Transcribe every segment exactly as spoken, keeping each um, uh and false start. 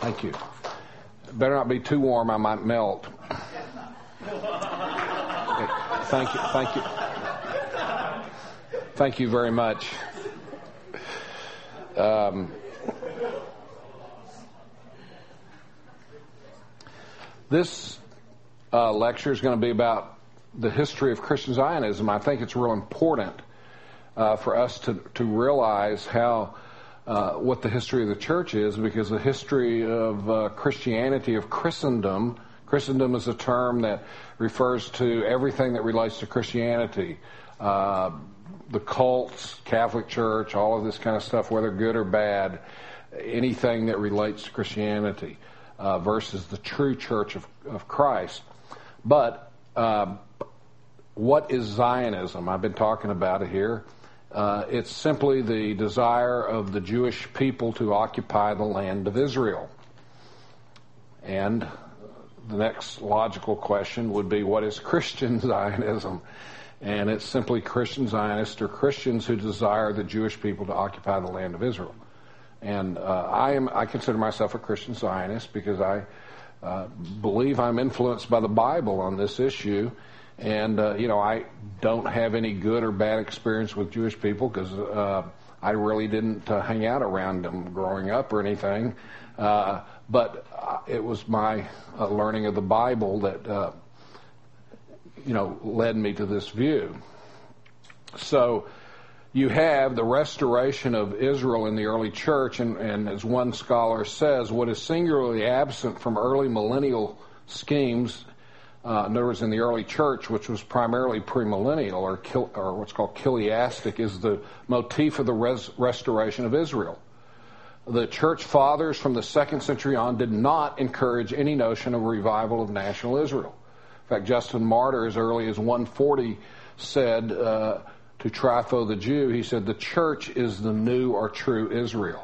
Thank you. Better not be too warm, I might melt. Thank you, thank you. Thank you very much. Um, this uh, lecture is going to be about the history of Christian Zionism. I think it's real important uh, for us to, to realize how uh, what the history of the church is, because the history of uh, Christianity, of Christendom, Christendom is a term that refers to everything that relates to Christianity. Uh, the cults, Catholic Church, all of this kind of stuff, whether good or bad, anything that relates to Christianity uh, versus the true church of, of Christ. But uh, what is Zionism? I've been talking about it here. Uh, it's simply the desire of the Jewish people to occupy the land of Israel. And the next logical question would be, what is Christian Zionism? And it's simply Christian Zionists, or Christians who desire the Jewish people to occupy the land of Israel. And uh, I am I consider myself a Christian Zionist because I uh, believe I'm influenced by the Bible on this issue. And, uh, you know, I don't have any good or bad experience with Jewish people because uh, I really didn't uh, hang out around them growing up or anything. Uh, but uh, it was my uh, learning of the Bible that, uh, you know, led me to this view. So you have the restoration of Israel in the early church, and, and as one scholar says, what is singularly absent from early millennial schemes, uh, in other words, in the early church, which was primarily premillennial or, kil, or what's called chiliastic, is the motif of the res, restoration of Israel. The church fathers from the second century on did not encourage any notion of revival of national Israel. In fact, Justin Martyr, as early as one forty, said uh, to Trypho the Jew, he said, the church is the new or true Israel.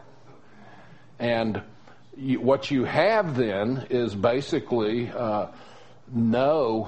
And you, what you have then is basically uh, no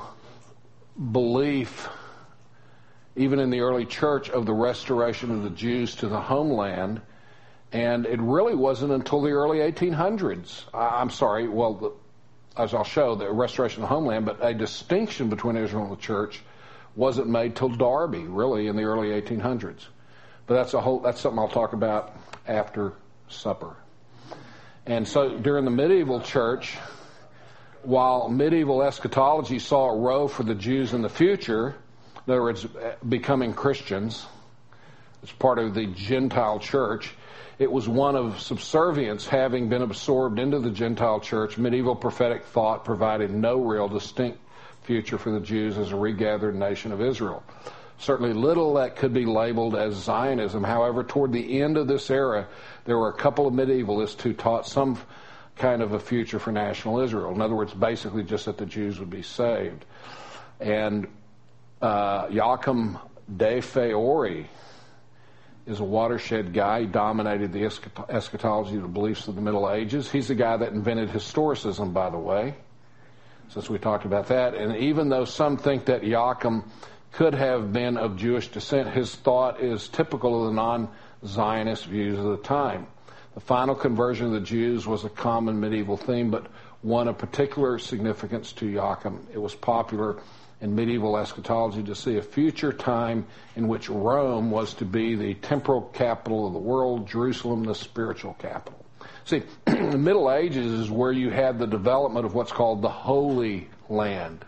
belief, even in the early church, of the restoration of the Jews to the homeland. And it really wasn't until the early eighteen hundreds. I'm sorry, well, the, as I'll show, the restoration of the homeland, but a distinction between Israel and the church wasn't made till Darby, really, in the early eighteen hundreds. But that's a whole, that's something I'll talk about after supper. And so during the medieval church, while medieval eschatology saw a row for the Jews in the future, in other words, becoming Christians, as part of the Gentile church, it was one of subservience. Having been absorbed into the Gentile church, medieval prophetic thought provided no real distinct future for the Jews as a regathered nation of Israel. Certainly little that could be labeled as Zionism. However, toward the end of this era, there were a couple of medievalists who taught some kind of a future for national Israel. In other words, basically just that the Jews would be saved. And uh, Joachim de Fiori is a watershed guy. He dominated the eschatology of the beliefs of the Middle Ages. He's the guy that invented historicism, by the way, since we talked about that. And even though some think that Joachim could have been of Jewish descent, his thought is typical of the non-Zionist views of the time. The final conversion of the Jews was a common medieval theme, but one of particular significance to Joachim. It was popular in medieval eschatology to see a future time in which Rome was to be the temporal capital of the world, Jerusalem the spiritual capital. See, the Middle Ages is where you had the development of what's called the Holy Land.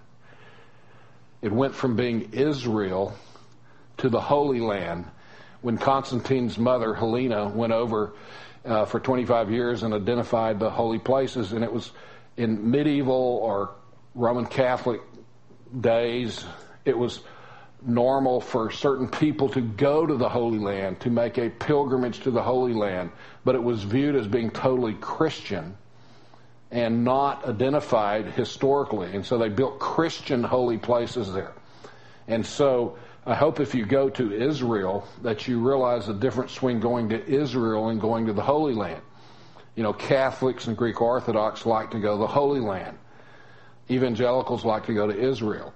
It went from being Israel to the Holy Land when Constantine's mother, Helena, went over uh, for twenty-five years and identified the holy places, and it was in medieval or Roman Catholic days, it was normal for certain people to go to the Holy Land, to make a pilgrimage to the Holy Land, but it was viewed as being totally Christian and not identified historically. And so they built Christian holy places there. And so I hope if you go to Israel that you realize the difference between going to Israel and going to the Holy Land. You know, Catholics and Greek Orthodox like to go to the Holy Land. Evangelicals like to go to Israel.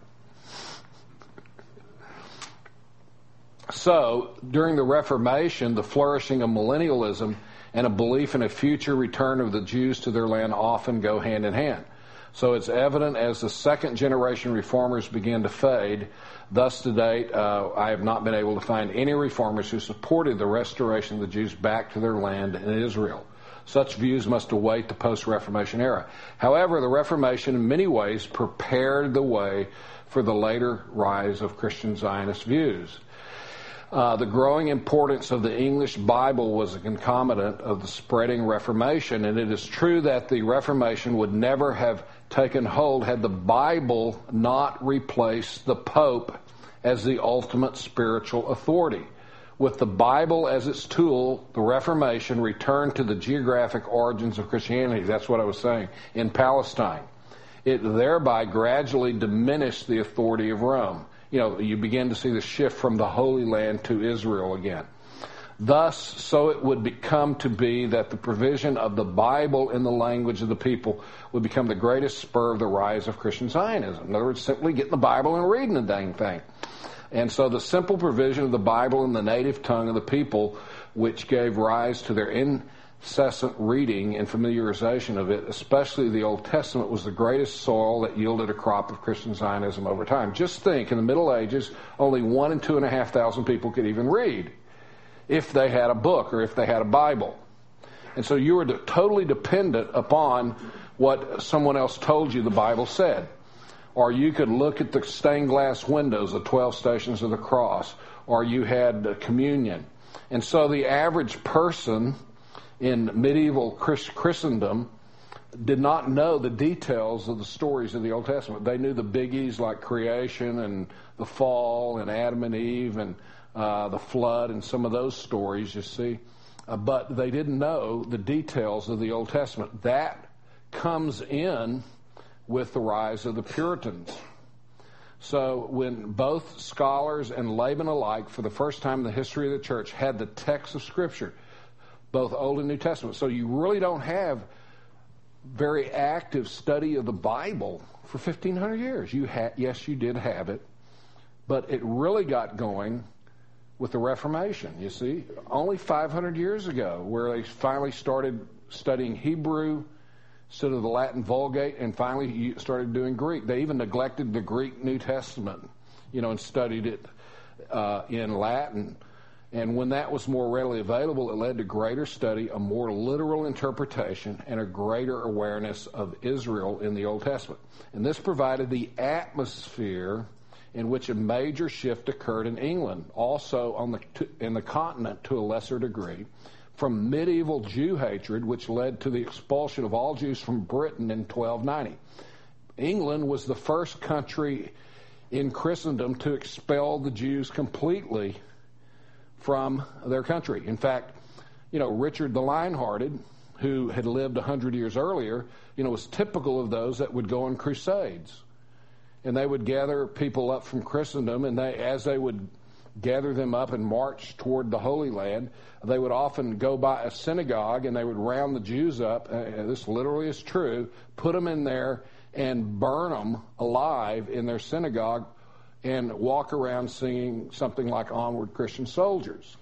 So, during the Reformation, the flourishing of millennialism and a belief in a future return of the Jews to their land often go hand in hand. So it's evident as the second generation reformers begin to fade. Thus, to date, uh, I have not been able to find any reformers who supported the restoration of the Jews back to their land in Israel. Such views must await the post-Reformation era. However, the Reformation in many ways prepared the way for the later rise of Christian Zionist views. Uh, the growing importance of the English Bible was a concomitant of the spreading Reformation, and it is true that the Reformation would never have taken hold had the Bible not replaced the Pope as the ultimate spiritual authority. With the Bible as its tool, the Reformation returned to the geographic origins of Christianity. That's what I was saying, in Palestine. It thereby gradually diminished the authority of Rome. You know, you begin to see the shift from the Holy Land to Israel again. Thus, so it would become to be that the provision of the Bible in the language of the people would become the greatest spur of the rise of Christian Zionism. In other words, simply getting the Bible and reading the dang thing. And so the simple provision of the Bible in the native tongue of the people, which gave rise to their incessant reading and familiarization of it, especially the Old Testament, was the greatest soil that yielded a crop of Christian Zionism over time. Just think, in the Middle Ages, only one and two and a half thousand people could even read if they had a book or if they had a Bible. And so you were totally dependent upon what someone else told you the Bible said. Or you could look at the stained glass windows, the twelve Stations of the Cross, or you had communion. And so the average person in medieval Christendom did not know the details of the stories of the Old Testament. They knew the biggies like creation and the fall and Adam and Eve and uh, the flood and some of those stories, you see. Uh, but they didn't know the details of the Old Testament. That comes in with the rise of the Puritans. So when both scholars and laymen alike, for the first time in the history of the church, had the text of Scripture, both Old and New Testament. So you really don't have very active study of the Bible for fifteen hundred years. You ha- yes, you did have it, but it really got going with the Reformation, you see, only five hundred years ago, where they finally started studying Hebrew instead of the Latin Vulgate, and finally started doing Greek. They even neglected the Greek New Testament, you know, and studied it uh, in Latin. And when that was more readily available, it led to greater study, a more literal interpretation, and a greater awareness of Israel in the Old Testament. And this provided the atmosphere in which a major shift occurred in England, also on the in the continent to a lesser degree, from medieval Jew hatred, which led to the expulsion of all Jews from Britain in twelve ninety. England was the first country in Christendom to expel the Jews completely from their country. In fact, you know, Richard the Lionhearted, who had lived one hundred years earlier, you know, was typical of those that would go on crusades. And they would gather people up from Christendom, and they, as they would gather them up and march toward the Holy Land, they would often go by a synagogue and they would round the Jews up, uh, this literally is true, put them in there and burn them alive in their synagogue and walk around singing something like Onward Christian Soldiers.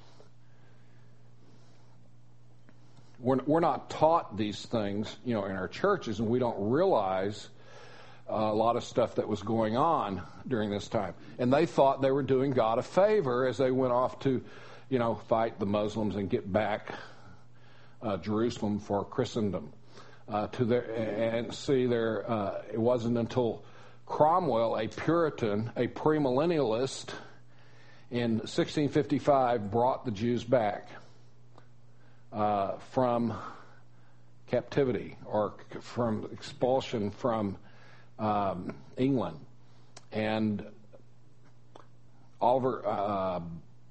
We're, we're not taught these things, you know, in our churches, and we don't realize a lot of stuff that was going on during this time. And they thought they were doing God a favor as they went off to, you know, fight the Muslims and get back uh, Jerusalem for Christendom. Uh, to their and see their. Uh, it wasn't until Cromwell, a Puritan, a premillennialist, in sixteen fifty-five, brought the Jews back uh, from captivity or from expulsion from Um, England. And Oliver, uh,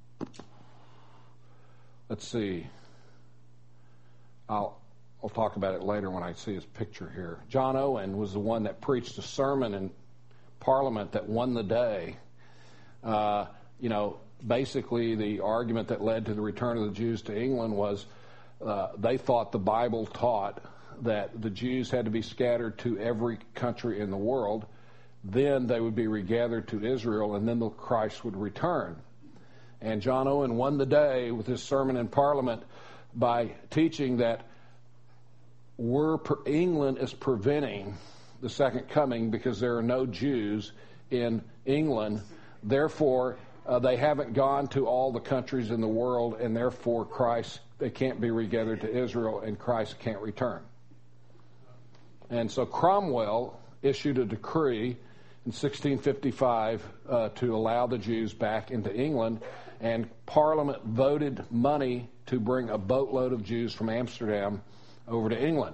let's see, I'll, I'll talk about it later when I see his picture here. John Owen was the one that preached a sermon in Parliament that won the day. Uh, you know, basically the argument that led to the return of the Jews to England was uh, they thought the Bible taught that the Jews had to be scattered to every country in the world, then they would be regathered to Israel, and then the Christ would return. And John Owen won the day with his sermon in Parliament, by teaching that we're, England is preventing the second coming because there are no Jews in England. Therefore, uh, they haven't gone to all the countries in the world, and therefore Christ, they can't be regathered to Israel, and Christ can't return. And so Cromwell issued a decree in sixteen fifty-five uh, to allow the Jews back into England, and Parliament voted money to bring a boatload of Jews from Amsterdam over to England.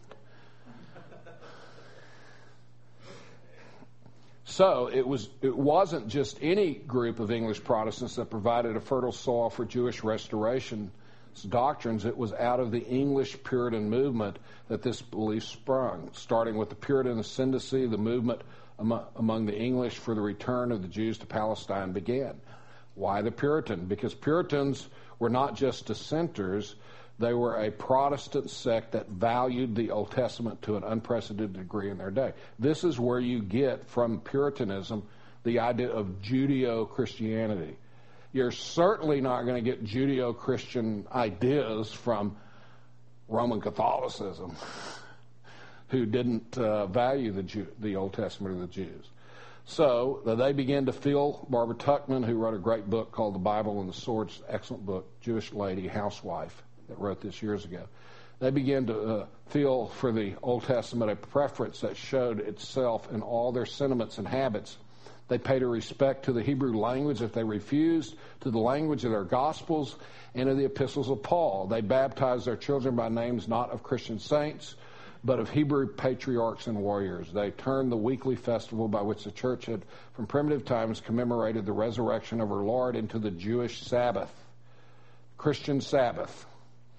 So it was it wasn't just any group of English Protestants that provided a fertile soil for Jewish restoration doctrines. It was out of the English Puritan movement that this belief sprung, starting with the Puritan ascendancy. The movement among, among the English for the return of the Jews to Palestine began. Why the Puritan? Because Puritans were not just dissenters, they were a Protestant sect that valued the Old Testament to an unprecedented degree in their day. This is where you get from Puritanism the idea of Judeo-Christianity. You're certainly not going to get Judeo-Christian ideas from Roman Catholicism, who didn't uh, value the Jew, the Old Testament or the Jews. So uh, they began to feel, Barbara Tuchman, who wrote a great book called The Bible and the Sword, excellent book, Jewish lady, housewife, that wrote this years ago. They began to uh, feel for the Old Testament a preference that showed itself in all their sentiments and habits. They paid a respect to the Hebrew language if they refused, to the language of their Gospels, and to the epistles of Paul. They baptized their children by names not of Christian saints, but of Hebrew patriarchs and warriors. They turned the weekly festival by which the church had, from primitive times, commemorated the resurrection of our Lord into the Jewish Sabbath, Christian Sabbath.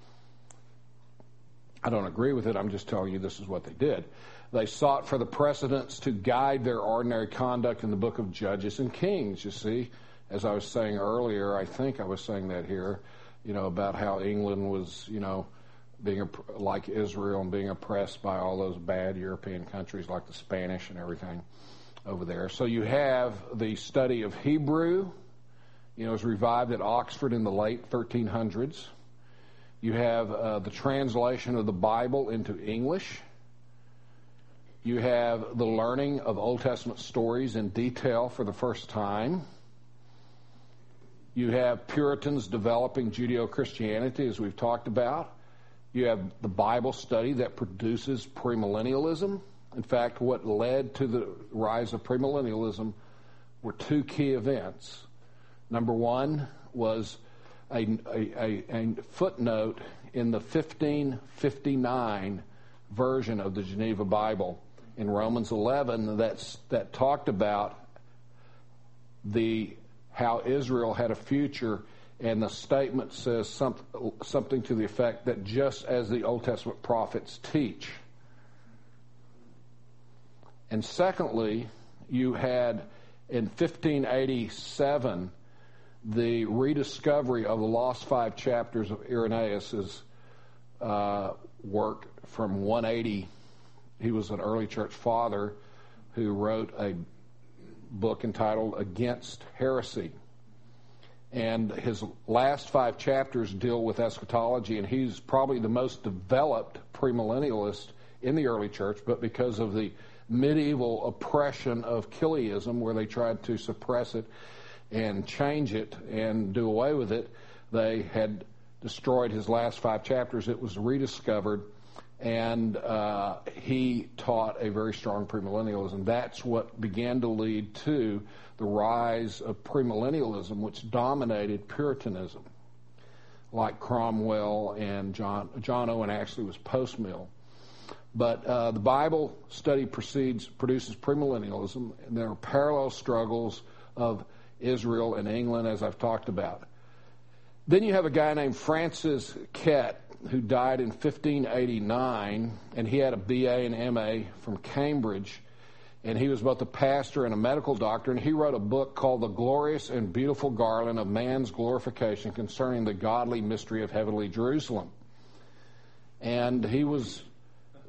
I don't agree with it. I'm just telling you this is what they did. They sought for the precedents to guide their ordinary conduct in the book of Judges and Kings, you see. As I was saying earlier, I think I was saying that here, you know, about how England was, you know, being like Israel and being oppressed by all those bad European countries like the Spanish and everything over there. So you have the study of Hebrew, you know, it was revived at Oxford in the late thirteen hundreds. You have uh, the translation of the Bible into English. You have the learning of Old Testament stories in detail for the first time. You have Puritans developing Judeo-Christianity, as we've talked about. You have the Bible study that produces premillennialism. In fact, what led to the rise of premillennialism were two key events. Number one was a, a, a, a footnote in the fifteen fifty-nine version of the Geneva Bible in Romans eleven that's, that talked about the how Israel had a future, and the statement says some, something to the effect that just as the Old Testament prophets teach. And secondly, you had in fifteen eighty-seven the rediscovery of the lost five chapters of Irenaeus' uh, work from one eighty. He was an early church father who wrote a book entitled Against Heresy. And his last five chapters deal with eschatology, and he's probably the most developed premillennialist in the early church, but because of the medieval oppression of Chiliasm, where they tried to suppress it and change it and do away with it, they had destroyed his last five chapters. It was rediscovered, and uh, he taught a very strong premillennialism. That's what began to lead to the rise of premillennialism, which dominated Puritanism, like Cromwell and John, John Owen actually was post-mill. But uh, the Bible study proceeds, produces premillennialism, and there are parallel struggles of Israel and England, as I've talked about. Then you have a guy named Francis Kett, who died in fifteen eighty-nine, and he had a B A and M A from Cambridge, and he was both a pastor and a medical doctor, and he wrote a book called The Glorious and Beautiful Garland of Man's Glorification Concerning the Godly Mystery of Heavenly Jerusalem. And he was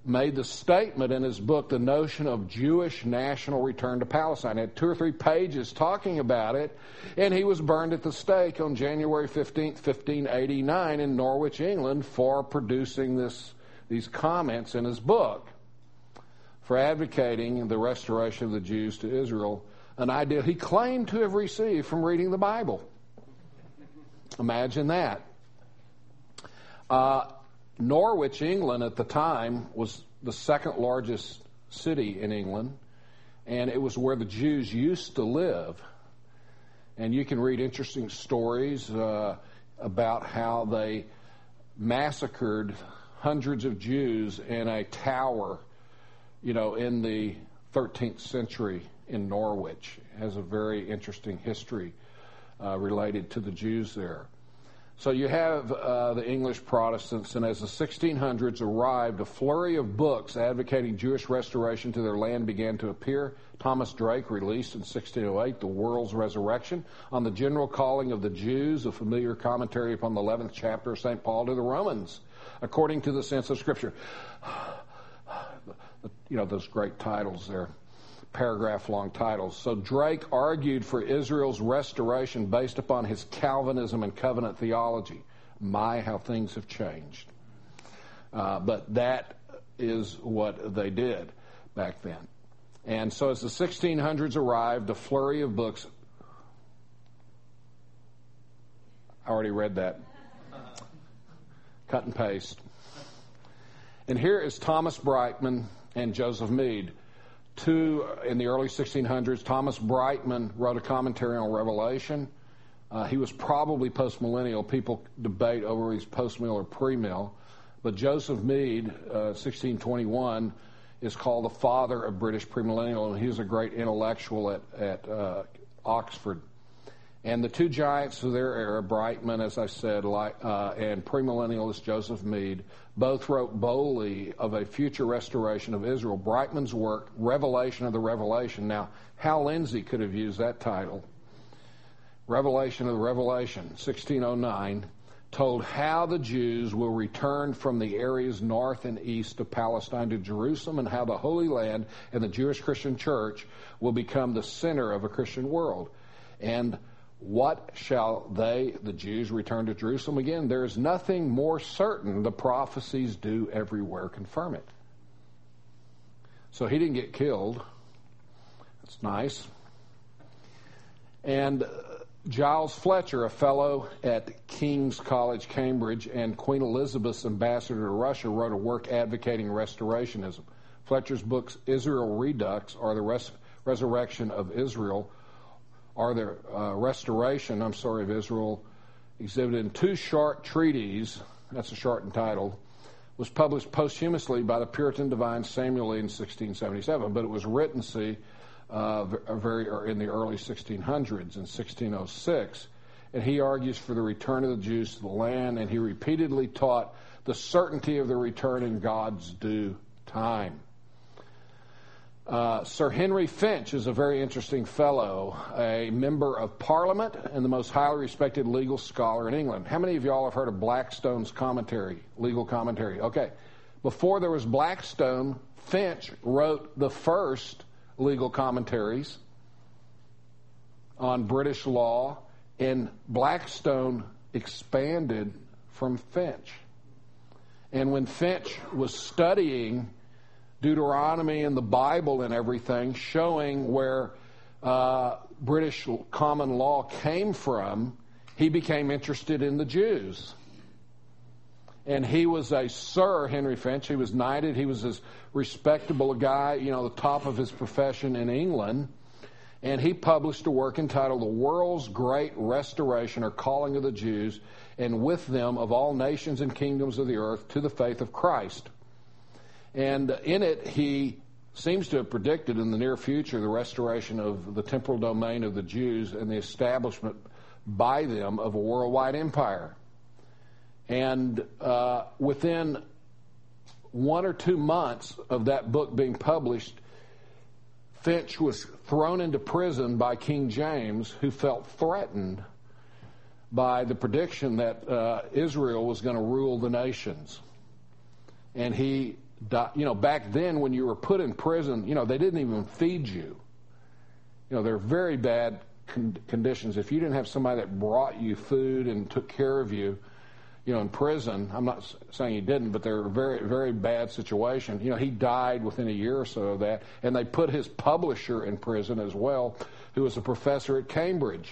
made the statement in his book, The Notion of Jewish National Return to Palestine. He had two or three pages talking about it, and he was burned at the stake on January fifteenth, fifteen eighty-nine in Norwich, England, for producing this, these comments in his book, for advocating the restoration of the Jews to Israel, an idea he claimed to have received from reading the Bible. Imagine that. Uh, Norwich, England, at the time, was the second largest city in England, and it was where the Jews used to live. And you can read interesting stories uh, about how they massacred hundreds of Jews in a tower, you know, in the thirteenth century in Norwich. It has a very interesting history uh, related to the Jews there. So you have uh, the English Protestants, and as the sixteen hundreds arrived, a flurry of books advocating Jewish restoration to their land began to appear. Thomas Drake released in sixteen oh eight The World's Resurrection, On the General Calling of the Jews, a familiar commentary upon the eleventh chapter of Saint Paul to the Romans, according to the sense of Scripture. You know, those great titles there. Paragraph-long titles. So Drake argued for Israel's restoration based upon his Calvinism and covenant theology. My, how things have changed. Uh, but that is what they did back then. And so as the sixteen hundreds arrived, a flurry of books. I already read that. Cut and paste. And here is Thomas Brightman and Joseph Mead. Two, in the early sixteen hundreds, Thomas Brightman wrote a commentary on Revelation. Uh, he was probably postmillennial. People debate over he's postmill or premill. But Joseph Mead, uh, sixteen twenty-one, is called the father of British premillennial, and he was a great intellectual at, at uh, Oxford. And the two giants of their era, Brightman, as I said, like, uh, and premillennialist Joseph Mead, both wrote boldly of a future restoration of Israel. Brightman's work, Revelation of the Revelation. Now, Hal Lindsey could have used that title. Revelation of the Revelation, sixteen oh nine, told how the Jews will return from the areas north and east of Palestine to Jerusalem, and how the Holy Land and the Jewish Christian Church will become the center of a Christian world. And what shall they, the Jews, return to Jerusalem again? There is nothing more certain. The prophecies do everywhere confirm it. So he didn't get killed. That's nice. And Giles Fletcher, a fellow at King's College, Cambridge, and Queen Elizabeth's ambassador to Russia, wrote a work advocating restorationism. Fletcher's books, Israel Redux, or the Res- Resurrection of Israel, or the uh, restoration, I'm sorry, of Israel, exhibited in two short treatises, that's a shortened title, was published posthumously by the Puritan divine Samuel Lee in sixteen seventy-seven, but it was written, see, uh, very in the early sixteen hundreds, in sixteen oh six, and he argues for the return of the Jews to the land, and he repeatedly taught the certainty of the return in God's due time. Uh, Sir Henry Finch is a very interesting fellow, a member of Parliament and the most highly respected legal scholar in England. How many of y'all have heard of Blackstone's commentary, legal commentary? Okay. Before there was Blackstone, Finch wrote the first legal commentaries on British law, and Blackstone expanded from Finch. And when Finch was studying Deuteronomy and the Bible and everything, showing where uh, British common law came from, he became interested in the Jews. And he was a Sir Henry Finch. He was knighted. He was as respectable a guy, you know, the top of his profession in England. And he published a work entitled The World's Great Restoration or Calling of the Jews, and with them of all nations and kingdoms of the earth to the faith of Christ. And in it, he seems to have predicted in the near future the restoration of the temporal domain of the Jews and the establishment by them of a worldwide empire. And uh, within one or two months of that book being published, Finch was thrown into prison by King James, who felt threatened by the prediction that uh, Israel was going to rule the nations. And he die. You know, back then when you were put in prison, you know, they didn't even feed you. You know, they're very bad con- conditions. If you didn't have somebody that brought you food and took care of you, you know, in prison, I'm not saying he didn't, but they're a very, very bad situation. You know, he died within a year or so of that, and they put his publisher in prison as well, who was a professor at Cambridge.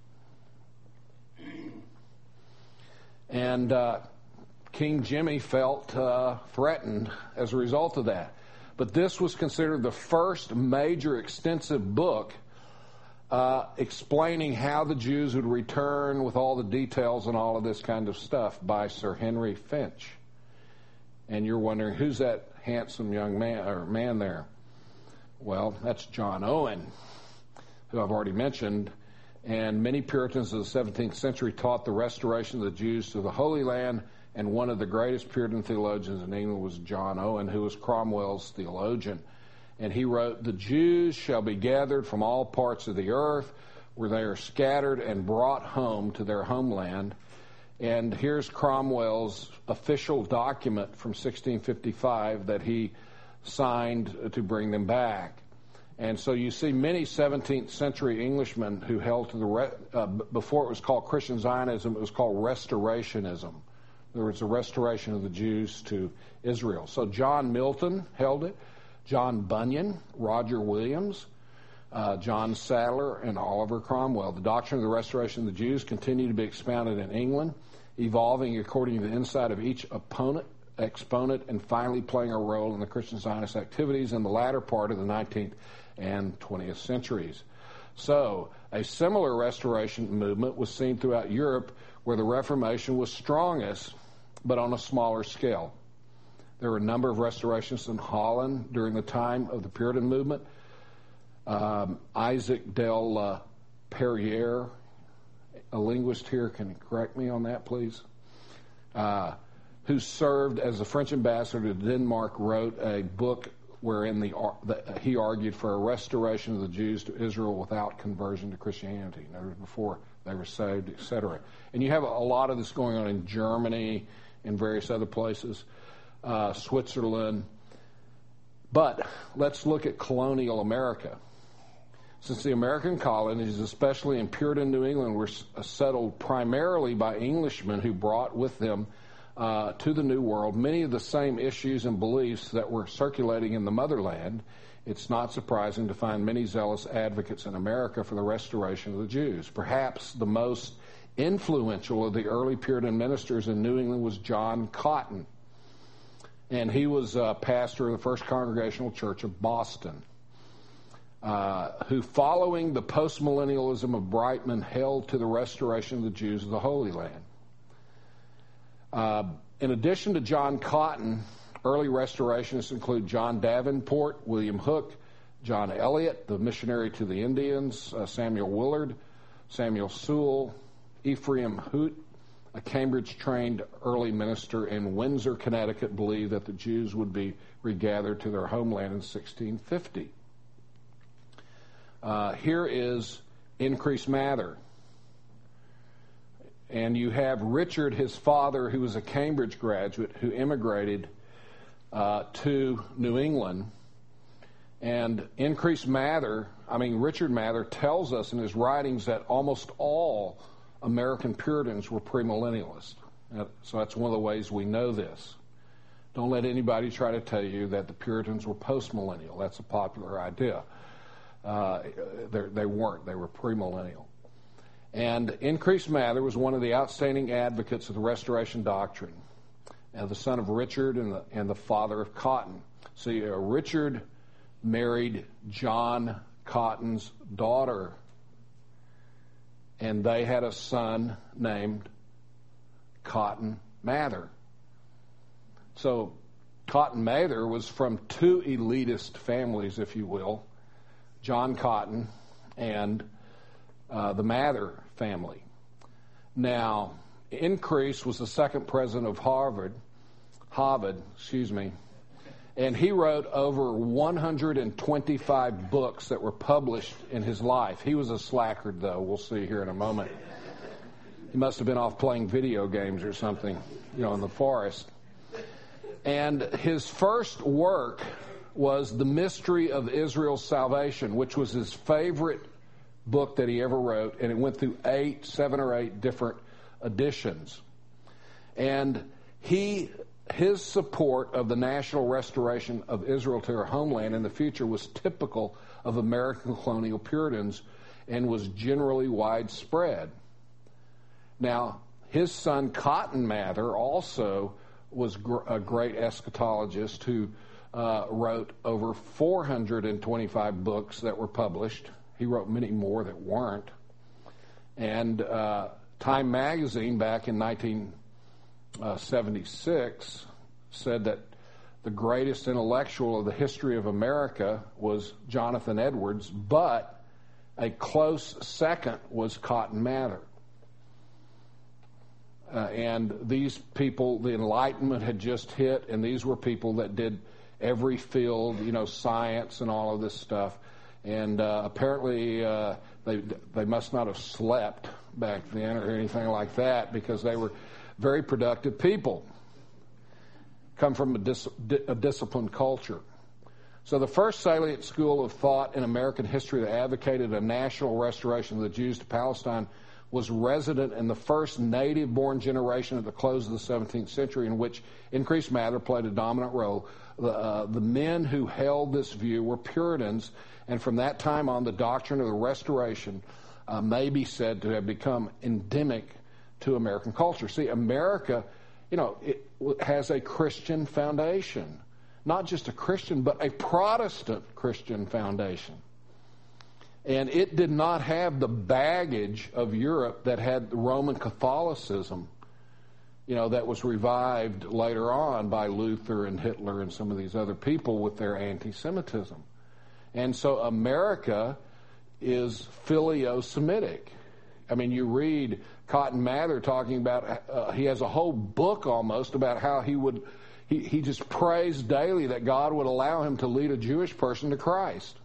And uh, King Jimmy felt uh, threatened as a result of that. But this was considered the first major extensive book uh, explaining how the Jews would return with all the details and all of this kind of stuff by Sir Henry Finch. And you're wondering, who's that handsome young man or man there? Well, that's John Owen, who I've already mentioned. And many Puritans of the seventeenth century taught the restoration of the Jews to the Holy Land, and one of the greatest Puritan theologians in England was John Owen, who was Cromwell's theologian. And he wrote, "The Jews shall be gathered from all parts of the earth, where they are scattered and brought home to their homeland." And here's Cromwell's official document from sixteen fifty-five that he signed to bring them back. And so you see many seventeenth century Englishmen who held to the, re- uh, before it was called Christian Zionism, it was called Restorationism. There was a restoration of the Jews to Israel. So John Milton held it, John Bunyan, Roger Williams, uh, John Sadler, and Oliver Cromwell. The doctrine of the restoration of the Jews continued to be expounded in England, evolving according to the insight of each opponent, exponent, and finally playing a role in the Christian Zionist activities in the latter part of the nineteenth and twentieth centuries. So, a similar restoration movement was seen throughout Europe, where the Reformation was strongest, but on a smaller scale. There were a number of restorations in Holland during the time of the Puritan movement. Um, Isaac del uh, Perrier, a linguist here, can you correct me on that, please? Uh, who served as the French ambassador to Denmark, wrote a book wherein the, the, he argued for a restoration of the Jews to Israel without conversion to Christianity. That was before they were saved, et cetera. And you have a, a lot of this going on in Germany and various other places, uh, Switzerland. But let's look at colonial America. Since the American colonies, especially in Puritan New England, were settled primarily by Englishmen who brought with them Uh, to the New World many of the same issues and beliefs that were circulating in the motherland, it's not surprising to find many zealous advocates in America for the restoration of the Jews. Perhaps the most influential of the early Puritan ministers in New England was John Cotton, and he was a pastor of the First Congregational Church of Boston, uh, who, following the postmillennialism of Brightman, held to the restoration of the Jews of the Holy Land. Uh, in addition to John Cotton, early restorationists include John Davenport, William Hook, John Eliot, the missionary to the Indians, uh, Samuel Willard, Samuel Sewall, Ephraim Hoot, a Cambridge-trained early minister in Windsor, Connecticut, believed that the Jews would be regathered to their homeland in sixteen fifty. Uh, here is Increase Mather. And you have Richard, his father, who was a Cambridge graduate, who immigrated uh, to New England. And Increase Mather, I mean, Richard Mather tells us in his writings that almost all American Puritans were premillennialists. So that's one of the ways we know this. Don't let anybody try to tell you that the Puritans were postmillennial. That's a popular idea. Uh, they weren't. They were premillennial. And Increase Mather was one of the outstanding advocates of the Restoration doctrine, and the son of Richard and the, and the father of Cotton. See, uh, Richard married John Cotton's daughter, and they had a son named Cotton Mather. So Cotton Mather was from two elitist families, if you will, John Cotton and Uh, the Mather family. Now, Increase was the second president of Harvard, Harvard, excuse me, and he wrote over one hundred twenty-five books that were published in his life. He was a slackard, though. We'll see here in a moment. He must have been off playing video games or something, you know, in the forest. And his first work was The Mystery of Israel's Salvation, which was his favorite book that he ever wrote, and it went through eight, seven or eight different editions. And he, his support of the national restoration of Israel to her homeland in the future was typical of American colonial Puritans and was generally widespread. Now, his son Cotton Mather also was gr- a great eschatologist who uh, wrote over four hundred twenty-five books that were published. He wrote many more that weren't. And uh, Time magazine back in nineteen seventy-six said that the greatest intellectual of the history of America was Jonathan Edwards, but a close second was Cotton Mather. Uh, and these people, the Enlightenment had just hit, and these were people that did every field, you know, science and all of this stuff. And uh, apparently uh, they they must not have slept back then or anything like that, because they were very productive people, come from a, dis, a disciplined culture. So the first salient school of thought in American history that advocated a national restoration of the Jews to Palestine was resident in the first native-born generation at the close of the seventeenth century, in which Increase Mather played a dominant role. The, uh, the men who held this view were Puritans, and from that time on, the doctrine of the Restoration uh, may be said to have become endemic to American culture. See, America, you know, it has a Christian foundation. Not just a Christian, but a Protestant Christian foundation. And it did not have the baggage of Europe that had Roman Catholicism, you know, that was revived later on by Luther and Hitler and some of these other people with their anti-Semitism. And so America is filio-Semitic. I mean, you read Cotton Mather talking about, uh, he has a whole book almost about how he would, he, he just prays daily that God would allow him to lead a Jewish person to Christ.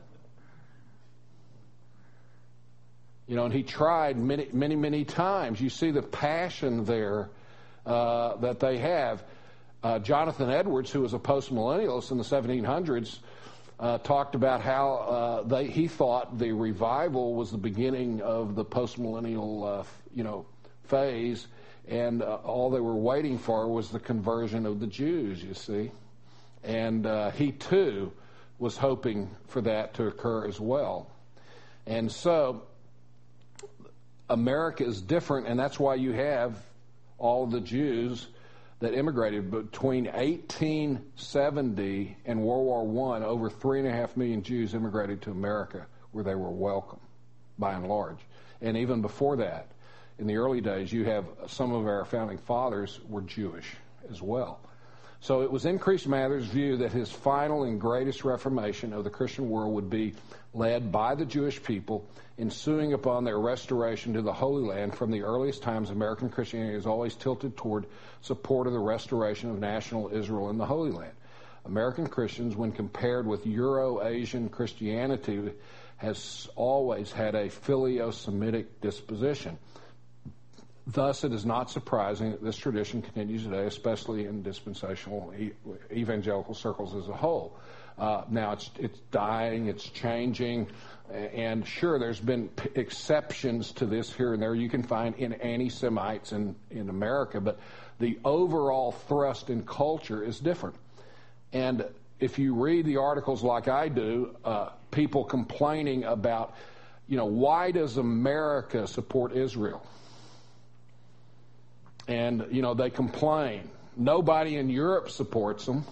You know, and he tried many, many, many times. You see the passion there uh, that they have. Uh, Jonathan Edwards, who was a postmillennialist in the seventeen hundreds, uh, talked about how uh, they, he thought the revival was the beginning of the postmillennial, uh, you know, phase, and uh, all they were waiting for was the conversion of the Jews, you see. And uh, he, too, was hoping for that to occur as well. And so America is different, and that's why you have all of the Jews that immigrated between eighteen seventy and World War One. Over three and a half million Jews immigrated to America, where they were welcome, by and large. And even before that, in the early days, you have some of our founding fathers were Jewish as well. So it was Increase Mather's view that his final and greatest reformation of the Christian world would be led by the Jewish people, ensuing upon their restoration to the Holy Land. From the earliest times, American Christianity has always tilted toward support of the restoration of national Israel in the Holy Land. American Christians, when compared with Euro-Asian Christianity, has always had a filio-Semitic disposition. Thus, it is not surprising that this tradition continues today, especially in dispensational e- evangelical circles as a whole. Uh, now, it's it's dying, it's changing, and sure, there's been p- exceptions to this here and there. You can find in anti-Semites in, in America, but the overall thrust in culture is different. And if you read the articles like I do, uh, people complaining about, you know, why does America support Israel? And, you know, they complain. Nobody in Europe supports them.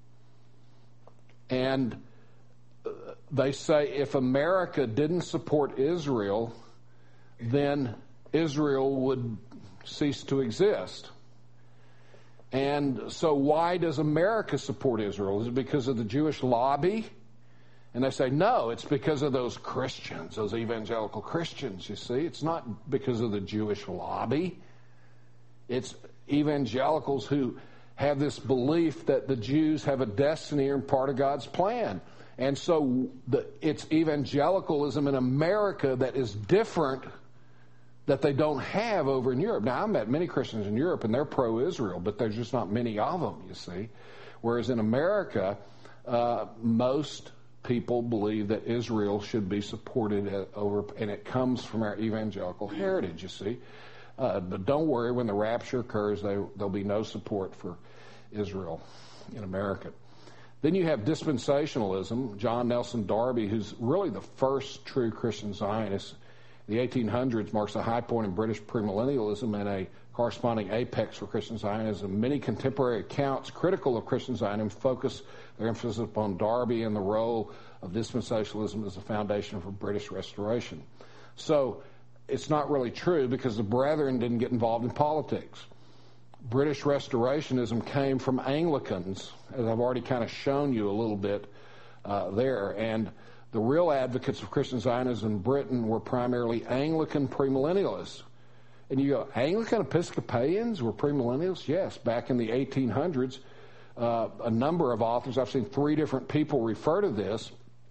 And they say if America didn't support Israel, then Israel would cease to exist. And so why does America support Israel? Is it because of the Jewish lobby? And they say, no, it's because of those Christians, those evangelical Christians, you see. It's not because of the Jewish lobby. It's evangelicals who have this belief that the Jews have a destiny and part of God's plan. And so the, it's evangelicalism in America that is different, that they don't have over in Europe. Now, I met many Christians in Europe, and they're pro-Israel, but there's just not many of them, you see. Whereas in America, uh, most people believe that Israel should be supported over, and it comes from our evangelical heritage, you see. Uh, but don't worry, when the rapture occurs, they, there'll be no support for Israel in America. Then you have dispensationalism. John Nelson Darby, who's really the first true Christian Zionist. The eighteen hundreds marks a high point in British premillennialism and a corresponding apex for Christian Zionism. Many contemporary accounts critical of Christian Zionism focus their emphasis upon Darby and the role of dispensationalism as a foundation for British restoration. So it's not really true because the Brethren didn't get involved in politics. British restorationism came from Anglicans, as I've already kind of shown you a little bit uh, there. And the real advocates of Christian Zionism in Britain were primarily Anglican premillennialists. And you go, Anglican Episcopalians were premillennialists? Yes, back in the eighteen hundreds, uh, a number of authors, I've seen three different people refer to this.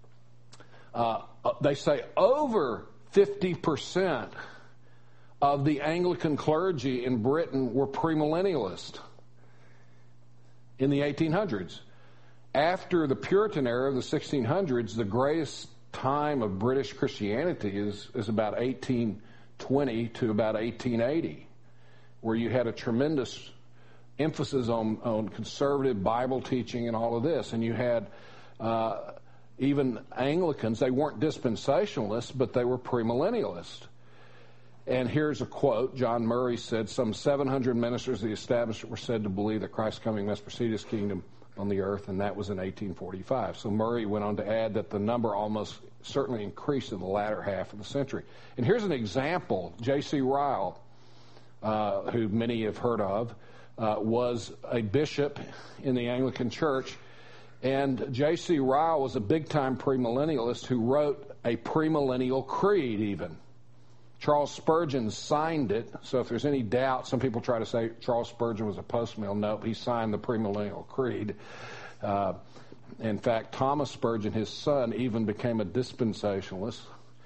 Uh, they say over fifty percent of the Anglican clergy in Britain were premillennialists in the eighteen hundreds. After the Puritan era of the sixteen hundreds, the greatest time of British Christianity is, is about eighteen twenty to about eighteen eighty, where you had a tremendous emphasis on, on conservative Bible teaching and all of this. And you had uh, even Anglicans, they weren't dispensationalists, but they were premillennialists. And here's a quote. John Murray said, some seven hundred ministers of the establishment were said to believe that Christ's coming must precede his kingdom on the earth, and that was in eighteen forty-five. So Murray went on to add that the number almost certainly increased in the latter half of the century. And here's an example. J C Ryle, uh, who many have heard of, uh, was a bishop in the Anglican Church. And J C Ryle was a big-time premillennialist who wrote a premillennial creed even. Charles Spurgeon signed it, so if there's any doubt, some people try to say Charles Spurgeon was a postmill. Nope, he signed the premillennial creed. Uh, in fact, Thomas Spurgeon, his son, even became a dispensationalist.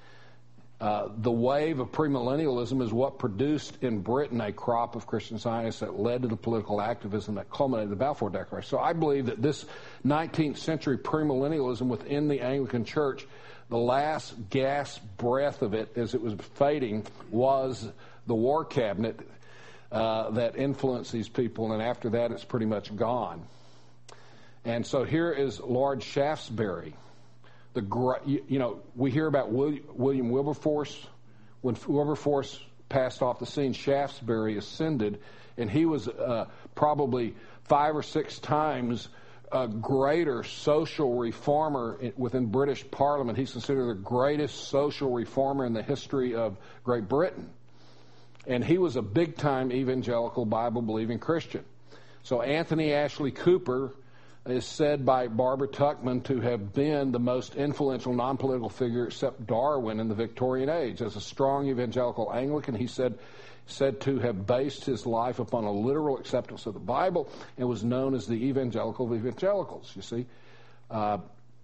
Uh, the wave of premillennialism is what produced in Britain a crop of Christian Zionists that led to the political activism that culminated the Balfour Declaration. So I believe that this nineteenth century premillennialism within the Anglican Church, the last gasp breath of it as it was fading was the War Cabinet uh, that influenced these people, and after that it's pretty much gone. And so here is Lord Shaftesbury. The you know we hear about William Wilberforce. When Wilberforce passed off the scene, Shaftesbury ascended, and he was uh, probably five or six times a greater social reformer within British Parliament. He's considered the greatest social reformer in the history of Great Britain. And he was a big-time evangelical, Bible-believing Christian. So Anthony Ashley Cooper is said by Barbara Tuchman to have been the most influential non-political figure except Darwin in the Victorian age. As a strong evangelical Anglican, he said said to have based his life upon a literal acceptance of the Bible and was known as the evangelical of evangelicals, you see. Uh,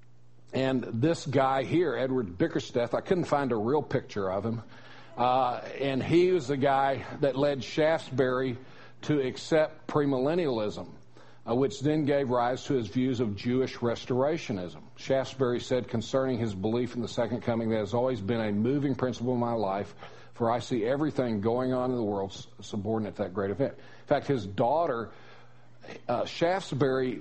and this guy here, Edward Bickersteth, I couldn't find a real picture of him, uh, and he was the guy that led Shaftesbury to accept premillennialism, uh, which then gave rise to his views of Jewish restorationism. Shaftesbury said concerning his belief in the second coming, that has always been a moving principle in my life, for I see everything going on in the world subordinate to that great event. In fact, his daughter, uh, Shaftesbury,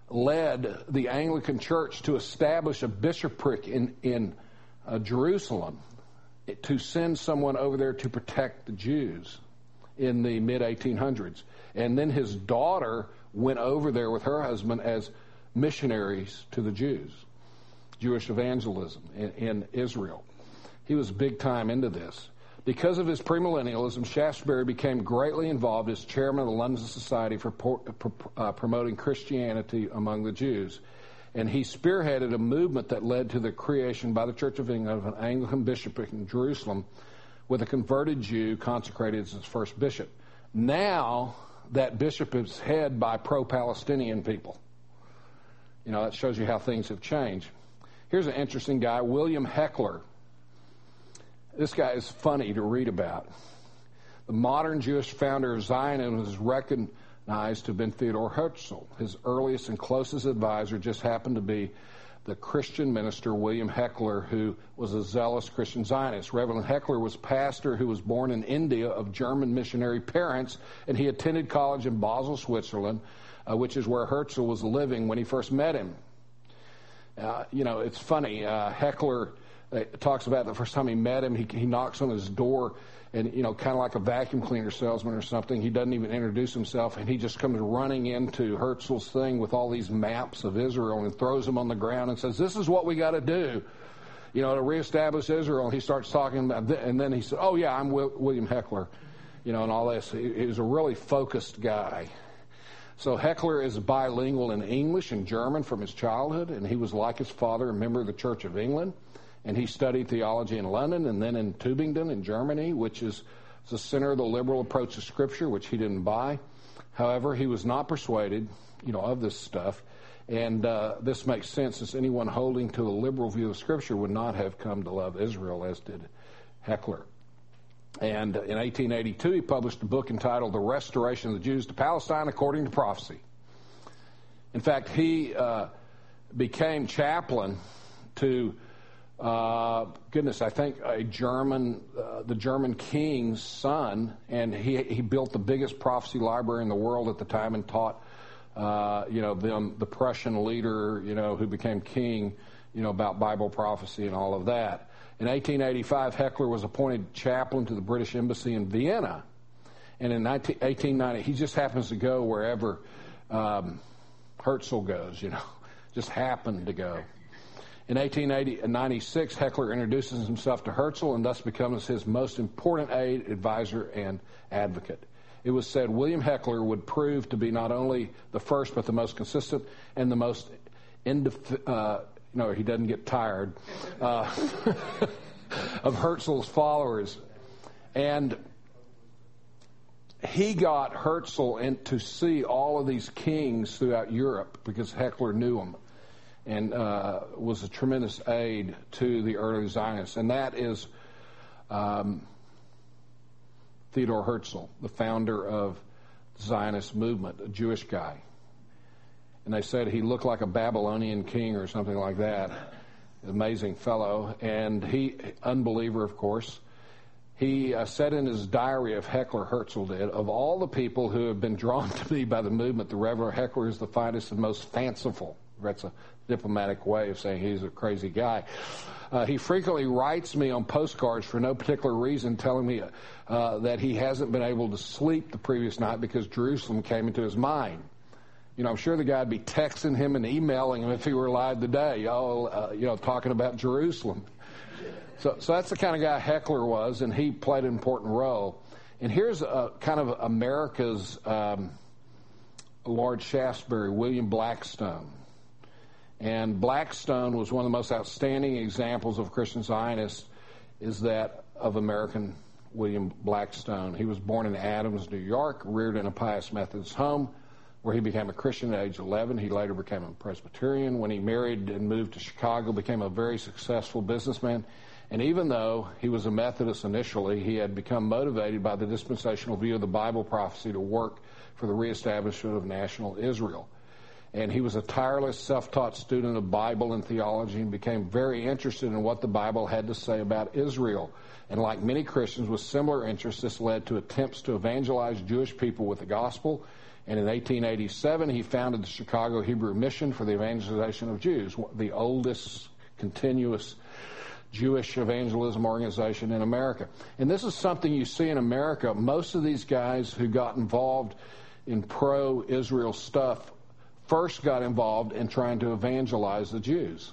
led the Anglican Church to establish a bishopric in, in uh, Jerusalem to send someone over there to protect the Jews in the mid eighteen hundreds. And then his daughter went over there with her husband as missionaries to the Jews, Jewish evangelism in, in Israel. He was big time into this. Because of his premillennialism, Shaftesbury became greatly involved as chairman of the London Society for uh, promoting Christianity among the Jews. And he spearheaded a movement that led to the creation by the Church of England of an Anglican bishopric in Jerusalem with a converted Jew consecrated as its first bishop. Now, that bishop is headed by pro-Palestinian people. You know, that shows you how things have changed. Here's an interesting guy, William Heckler. This guy is funny to read about. The modern Jewish founder of Zionism is reckoned recognized to have been Theodor Herzl. His earliest and closest advisor just happened to be the Christian minister William Heckler, who was a zealous Christian Zionist. Reverend Heckler was a pastor who was born in India of German missionary parents, and he attended college in Basel, Switzerland, uh, which is where Herzl was living when he first met him. Uh, you know, it's funny. Uh, Heckler uh, talks about the first time he met him, he, he knocks on his door, and, you know, kind of like a vacuum cleaner salesman or something. He doesn't even introduce himself, and he just comes running into Herzl's thing with all these maps of Israel and throws them on the ground and says, this is what we got to do, you know, to reestablish Israel. And he starts talking about th- and then he said, oh, yeah, I'm Will- William Heckler, you know, and all this. He, he was a really focused guy. So Heckler is bilingual in English and German from his childhood, and he was, like his father, a member of the Church of England. And he studied theology in London and then in Tübingen in Germany, which is the center of the liberal approach to Scripture, which he didn't buy. However, he was not persuaded, you know, of this stuff. And uh, this makes sense, since anyone holding to a liberal view of Scripture would not have come to love Israel, as did Heckler. And in eighteen eighty-two, he published a book entitled The Restoration of the Jews to Palestine According to Prophecy. In fact, he uh, became chaplain to Uh, goodness, I think a German, uh, the German king's son, and he he built the biggest prophecy library in the world at the time and taught, uh, you know, them, the Prussian leader, you know, who became king, you know, about Bible prophecy and all of that. In eighteen eighty-five, Heckler was appointed chaplain to the British Embassy in Vienna, and in eighteen ninety, he just happens to go wherever um, Herzl goes, you know, just happened to go. In eighteen ninety-six, Heckler introduces himself to Herzl and thus becomes his most important aide, advisor, and advocate. It was said William Heckler would prove to be not only the first but the most consistent and the most, indif- uh, no, he doesn't get tired, uh, of Herzl's followers. And he got Herzl in to see all of these kings throughout Europe because Heckler knew them, and uh, was a tremendous aid to the early Zionists. And that is um, Theodor Herzl, the founder of the Zionist movement, a Jewish guy. And they said he looked like a Babylonian king or something like that. Amazing fellow. And he, unbeliever, of course, he uh, said in his diary of Heckler, Herzl did, of all the people who have been drawn to me by the movement, the Reverend Heckler is the finest and most fanciful. That's a diplomatic way of saying he's a crazy guy. Uh, he frequently writes me on postcards for no particular reason, telling me uh, that he hasn't been able to sleep the previous night because Jerusalem came into his mind. You know, I'm sure the guy would be texting him and emailing him if he were alive today, oh, uh, you know, talking about Jerusalem. So, so that's the kind of guy Heckler was, and he played an important role. And here's a, kind of America's um, Lord Shaftesbury, William Blackstone. And Blackstone was one of the most outstanding examples of Christian Zionists, is that of American William Blackstone. He was born in Adams, New York, reared in a pious Methodist home, where he became a Christian at age eleven. He later became a Presbyterian. When he married and moved to Chicago, became a very successful businessman. And even though he was a Methodist initially, he had become motivated by the dispensational view of the Bible prophecy to work for the reestablishment of national Israel. And he was a tireless, self-taught student of Bible and theology and became very interested in what the Bible had to say about Israel. And like many Christians with similar interests, this led to attempts to evangelize Jewish people with the gospel. And in eighteen eighty-seven, he founded the Chicago Hebrew Mission for the Evangelization of Jews, the oldest continuous Jewish evangelism organization in America. And this is something you see in America. Most of these guys who got involved in pro-Israel stuff first got involved in trying to evangelize the Jews.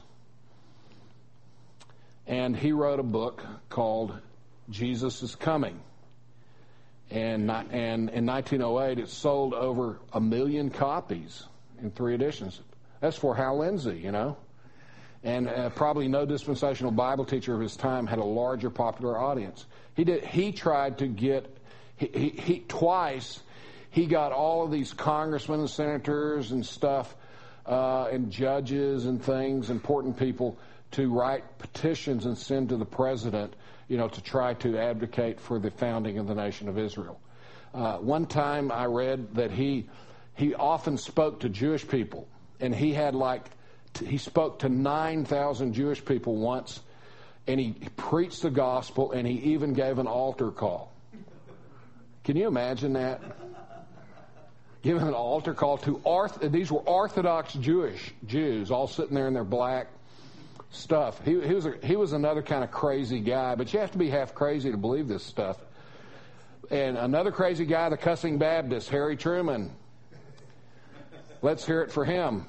And he wrote a book called Jesus is Coming. And, and in nineteen oh eight, it sold over a million copies in three editions. That's for Hal Lindsey, you know. And uh, probably no dispensational Bible teacher of his time had a larger popular audience. He did. He tried to get, he, he, he twice, he got all of these congressmen and senators and stuff, uh, and judges and things, important people, to write petitions and send to the president, you know, to try to advocate for the founding of the nation of Israel. Uh, one time I read that he he often spoke to Jewish people, and he had like t- he spoke to nine thousand Jewish people once, and he preached the gospel, and he even gave an altar call. Can you imagine that? Giving an altar call to Orth- these were Orthodox Jewish Jews, all sitting there in their black stuff. He, he was a, he was another kind of crazy guy, but you have to be half crazy to believe this stuff. And another crazy guy, the cussing Baptist, Harry Truman. Let's hear it for him.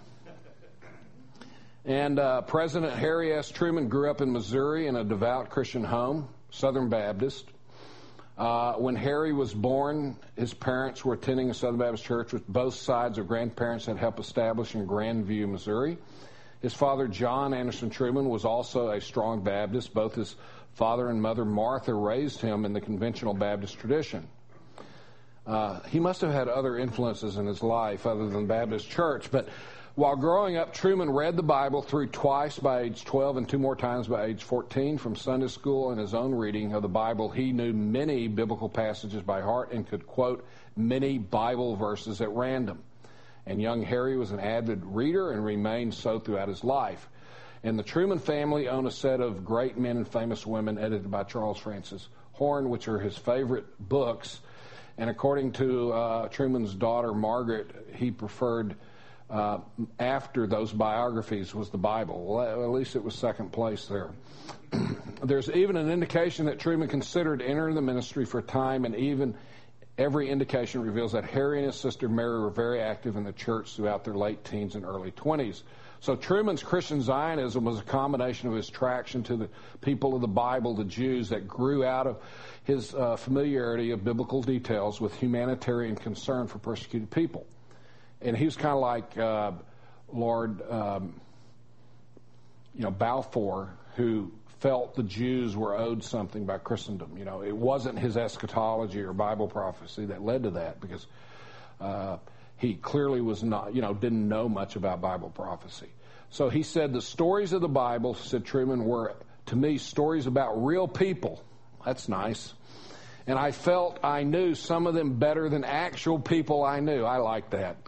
And uh, President Harry S. Truman grew up in Missouri in a devout Christian home, Southern Baptist. Uh, when Harry was born, his parents were attending a Southern Baptist church, which both sides of grandparents had helped establish in Grandview, Missouri. His father, John Anderson Truman, was also a strong Baptist. Both his father and mother, Martha, raised him in the conventional Baptist tradition. Uh, he must have had other influences in his life other than the Baptist church, but while growing up, Truman read the Bible through twice by age twelve and two more times by age fourteen. From Sunday school and his own reading of the Bible, he knew many biblical passages by heart and could quote many Bible verses at random. And young Harry was an avid reader and remained so throughout his life. And the Truman family owned a set of Great Men and Famous Women edited by Charles Francis Horn, which are his favorite books. And according to uh, Truman's daughter, Margaret, he preferred Uh, after those biographies was the Bible. Well, at least it was second place there. There's even an indication that Truman considered entering the ministry for a time, and even every indication reveals that Harry and his sister Mary were very active in the church throughout their late teens and early twenties. So Truman's Christian Zionism was a combination of his traction to the people of the Bible, the Jews, that grew out of his uh, familiarity of biblical details with humanitarian concern for persecuted people. And he was kind of like uh, Lord, um, you know, Balfour, who felt the Jews were owed something by Christendom. You know, it wasn't his eschatology or Bible prophecy that led to that, because uh, he clearly was not, you know, didn't know much about Bible prophecy. So he said the stories of the Bible, said Truman, were to me stories about real people. That's nice. And I felt I knew some of them better than actual people I knew. I like that.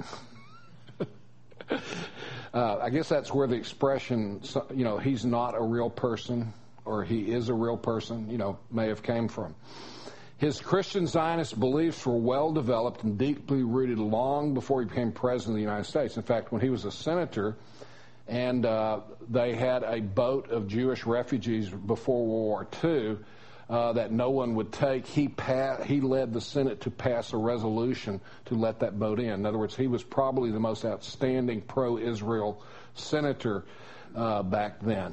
uh, I guess that's where the expression, you know, he's not a real person, or he is a real person, you know, may have came from. His Christian Zionist beliefs were well developed and deeply rooted long before he became president of the United States. In fact, when he was a senator, and uh, they had a boat of Jewish refugees before World War Two, Uh, that no one would take, he pa- he led the Senate to pass a resolution to let that boat in. In other words, he was probably the most outstanding pro-Israel senator uh, back then.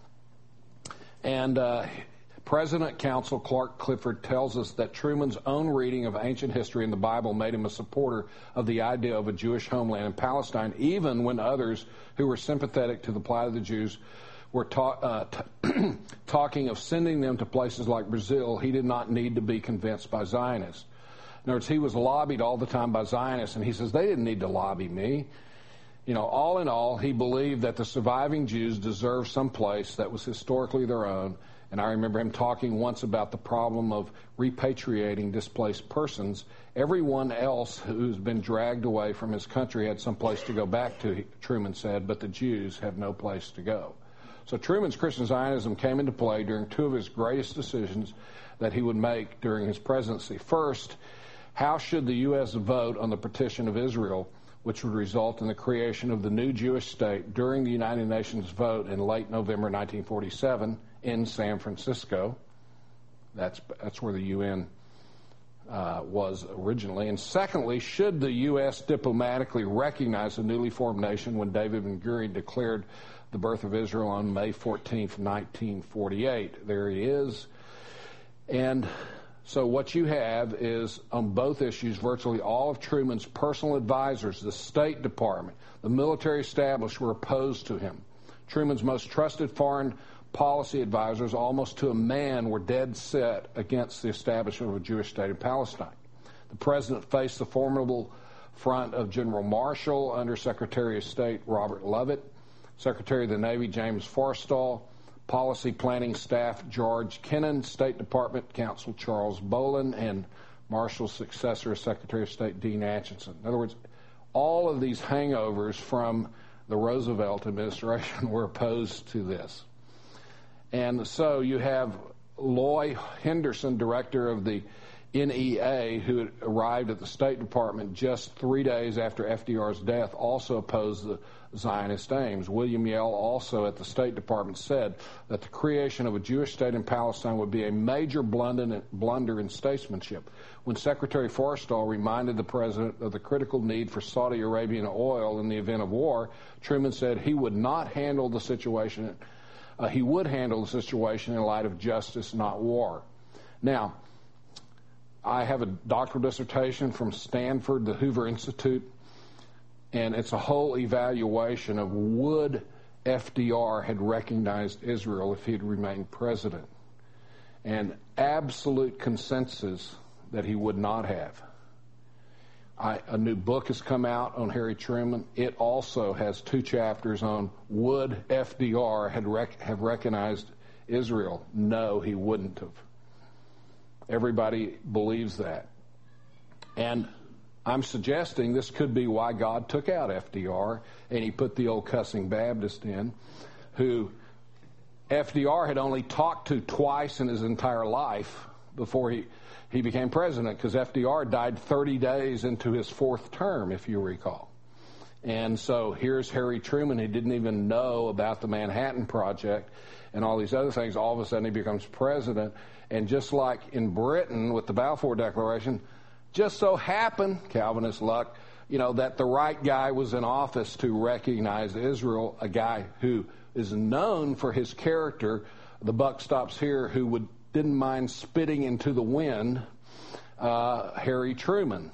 And uh, President Counsel Clark Clifford tells us that Truman's own reading of ancient history in the Bible made him a supporter of the idea of a Jewish homeland in Palestine, even when others who were sympathetic to the plight of the Jews were ta- uh, t- talking of sending them to places like Brazil. He did not need to be convinced by Zionists. In other words, he was lobbied all the time by Zionists, and he says, they didn't need to lobby me. You know, all in all, he believed that the surviving Jews deserved some place that was historically their own. And I remember him talking once about the problem of repatriating displaced persons. Everyone else who's been dragged away from his country had some place to go back to, Truman said, but the Jews have no place to go. So Truman's Christian Zionism came into play during two of his greatest decisions that he would make during his presidency. First, how should the U S vote on the partition of Israel, which would result in the creation of the new Jewish state during the United Nations vote in late November nineteen forty-seven in San Francisco? That's, that's where the U N uh, was originally. And secondly, should the U S diplomatically recognize the newly formed nation when David Ben-Gurion declared the birth of Israel on May fourteenth, nineteen forty-eight. There he is. And so what you have is, on both issues, virtually all of Truman's personal advisors, the State Department, the military establishment, were opposed to him. Truman's most trusted foreign policy advisors, almost to a man, were dead set against the establishment of a Jewish state in Palestine. The president faced the formidable front of General Marshall, Under Secretary of State Robert Lovett, Secretary of the Navy James Forstall, Policy Planning Staff George Kennan, State Department Counsel Charles Bolin, and Marshall's successor as Secretary of State, Dean Acheson. In other words, all of these hangovers from the Roosevelt administration were opposed to this. And so you have Loy Henderson, director of the N E A, who had arrived at the State Department just three days after F D R's death, also opposed the Zionist aims. William Yell, also at the State Department, said that the creation of a Jewish state in Palestine would be a major blunder in statesmanship. When Secretary Forrestal reminded the president of the critical need for Saudi Arabian oil in the event of war, Truman said he would not handle the situation. Uh, he would handle the situation in light of justice, not war. Now, I have a doctoral dissertation from Stanford, the Hoover Institute, and it's a whole evaluation of would F D R had recognized Israel if he had remained president. And absolute consensus that he would not have. I, a new book has come out on Harry Truman. It also has two chapters on would F D R had rec- have recognized Israel. No, he wouldn't have. Everybody believes that. And I'm suggesting this could be why God took out F D R and he put the old cussing Baptist in, who F D R had only talked to twice in his entire life before he, he became president, because F D R died thirty days into his fourth term, if you recall. And so here's Harry Truman, who didn't even know about the Manhattan Project and all these other things. All of a sudden he becomes president. And just like in Britain with the Balfour Declaration, just so happened, Calvinist luck, you know, that the right guy was in office to recognize Israel, a guy who is known for his character, the buck stops here, who would didn't mind spitting into the wind, uh, Harry Truman.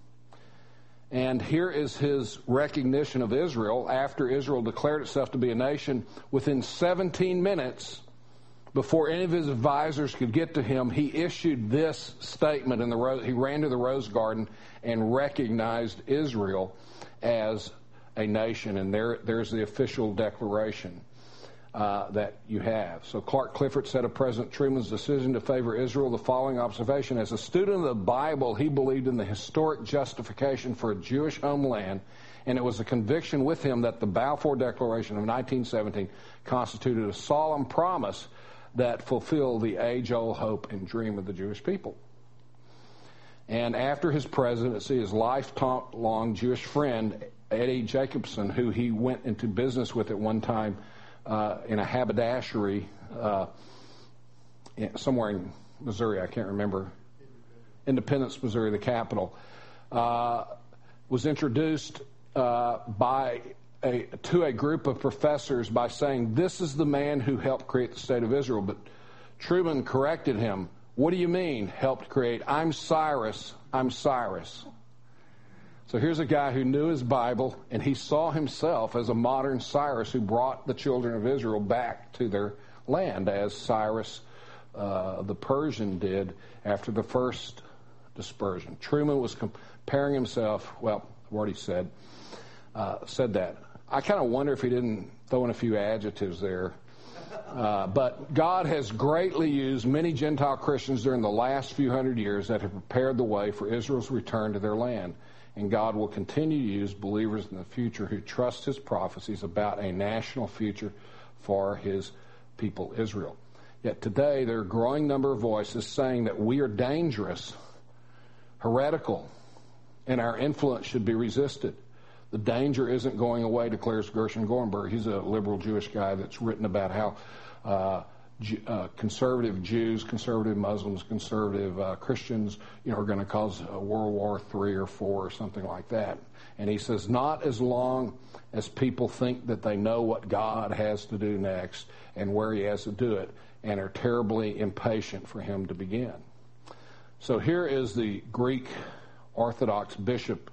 And here is his recognition of Israel after Israel declared itself to be a nation. Within seventeen minutes, before any of his advisors could get to him, he issued this statement. In the Rose, he ran to the Rose Garden and recognized Israel as a nation. And there, there's the official declaration uh, that you have. So Clark Clifford said of President Truman's decision to favor Israel the following observation: as a student of the Bible, he believed in the historic justification for a Jewish homeland, and it was a conviction with him that the Balfour Declaration of nineteen seventeen constituted a solemn promise that fulfilled the age-old hope and dream of the Jewish people. And after his presidency, his lifelong Jewish friend, Eddie Jacobson, who he went into business with at one time uh, in a haberdashery uh, somewhere in Missouri, I can't remember, Independence, Missouri, the capital, uh, was introduced uh, by A, to a group of professors by saying, this is the man who helped create the State of Israel. But Truman corrected him. What do you mean, helped create? I'm Cyrus. I'm Cyrus. So here's a guy who knew his Bible, and he saw himself as a modern Cyrus who brought the children of Israel back to their land, as Cyrus uh, the Persian did after the first dispersion. Truman was comparing himself, well, I've already said, uh, said that. I kind of wonder if he didn't throw in a few adjectives there. Uh, but God has greatly used many Gentile Christians during the last few hundred years that have prepared the way for Israel's return to their land. And God will continue to use believers in the future who trust his prophecies about a national future for his people Israel. Yet today there are a growing number of voices saying that we are dangerous, heretical, and our influence should be resisted. The danger isn't going away, declares Gershon Gornberg. He's a liberal Jewish guy that's written about how uh, G- uh, conservative Jews, conservative Muslims, conservative uh, Christians, you know, are going to cause uh, World War Three or Four or something like that. And he says, not as long as people think that they know what God has to do next and where he has to do it, and are terribly impatient for him to begin. So here is the Greek Orthodox bishop.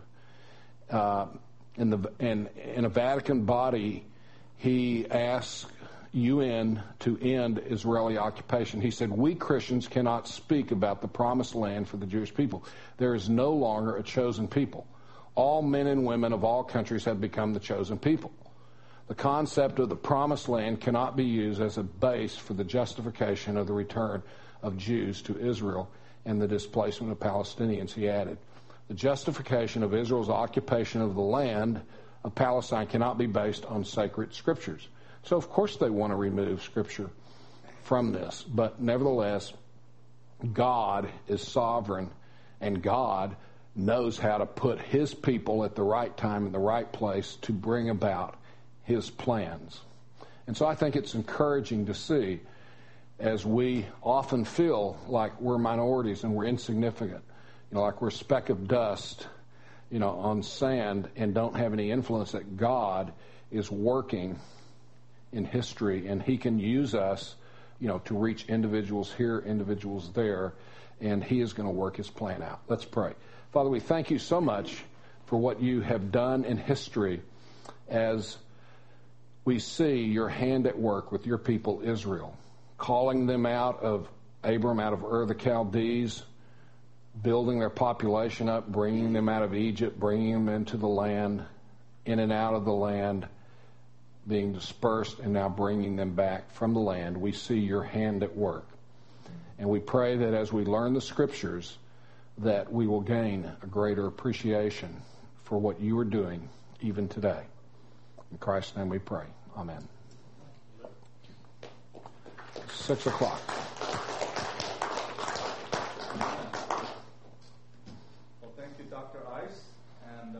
Uh, in the in, in a Vatican body, he asked U N to end Israeli occupation. He said, we Christians cannot speak about the promised land for the Jewish people. There is no longer a chosen people. All men and women of all countries have become the chosen people. The concept of the promised land cannot be used as a base for the justification of the return of Jews to Israel. and the displacement of Palestinians, he added. The justification of Israel's occupation of the land of Palestine cannot be based on sacred scriptures. So, of course, they want to remove scripture from this. But nevertheless, God is sovereign, and God knows how to put his people at the right time in the right place to bring about his plans. And so I think it's encouraging to see, as we often feel like we're minorities and we're insignificant, you know, like we're a speck of dust, you know, on sand and don't have any influence, that God is working in history, and he can use us, you know, to reach individuals here, individuals there, and he is going to work his plan out. Let's pray. Father, we thank you so much for what you have done in history as we see your hand at work with your people Israel, calling them out of Abram, out of Ur the Chaldees, building their population up, bringing them out of Egypt, bringing them into the land, in and out of the land, being dispersed, and now bringing them back from the land. We see your hand at work. And we pray that as we learn the scriptures, that we will gain a greater appreciation for what you are doing even today. In Christ's name we pray. Amen. Six o'clock. Well, thank you, Doctor Ice.